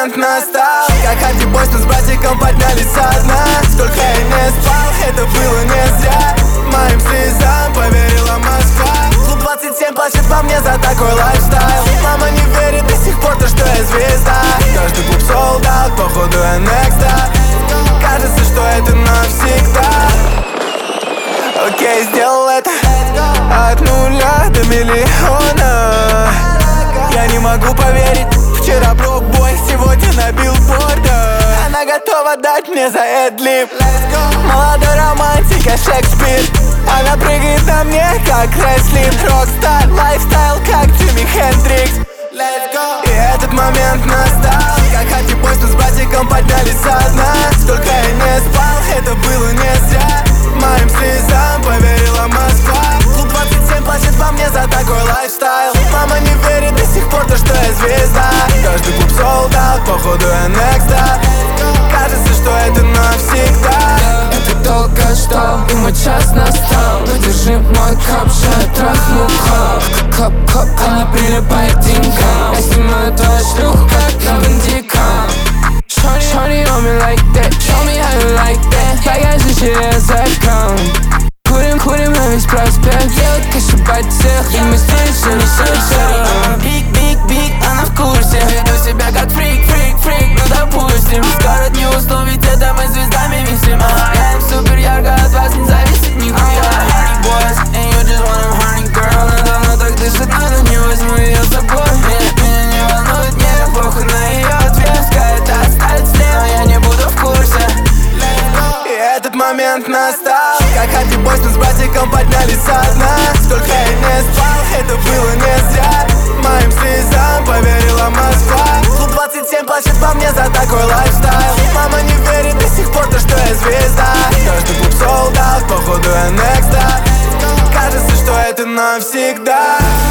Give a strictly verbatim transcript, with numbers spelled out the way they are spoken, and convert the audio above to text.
момент настал, как Харди Бойс, мы с братиком поднялись со дна. Сколько я не спал, это было не зря. Моим слезам поверила Москва. Клуб двадцать семь плачет по мне за такой лайфстайл. Мама не верит до сих пор, то что я звезда. Каждый клуб sold out, походу я next up. Кажется, что это навсегда. Окей, сделал это от нуля до миллиона. Я не могу поверить, вчера блокбой, сегодня на билбордах. Она готова дать мне за эдлип. Молодой романтика, Шекспир. Она прыгает на мне, как рестлинг. Рокстар, лайфстайл, как Джимми Хендрикс. И этот момент настал, как Харди Бойс, мы с братиком поднялись со дна. Сколько я не спал, это было не зря. Моим слезам поверила Москва. Клуб двадцать семь плачет по мне за такой лайфстайл. Мама не верит до сих пор, то что я звезда. Каждый клуб sold out, походу я next up. Кажется, что это навсегда. Это долго ждал, и мой час настал. Но держи мой кап, что я трахну хоп. Хоп-хоп, она прилипает к деньгам. Я снимаю твою шлюху, как на бандикам. Shorty on me like that, show me how you like that. Покажи через аккаунт. Курим, курим на весь проспект. Делать кашебать всех, и мы стоим, что не суть. Биг, биг, биг, она в курсе. Веду себя как фрик, фрик, фрик, ну допустим. Скоро не усну, ведь это мы звездами висим. Я им супер ярко, от вас не зависит нихуя. Honey boys, and you just want a horny girl. Она давно так дышит, но не возьму ее с собой. Меня, меня не волнует, мне похуй на ее ответ. Скажет, оставить след, но я не буду в курсе. И этот момент настал, как Харди Бойс, мы с братиком поднялись со дна. Сколько я не спал, это было не зря. Моим слезам поверила Москва. Клуб двадцать семь плачет по мне за такой лайфстайл. Мама не верит до сих пор, то что я звезда. Каждый клуб sold out, походу я next up. Кажется, что это навсегда.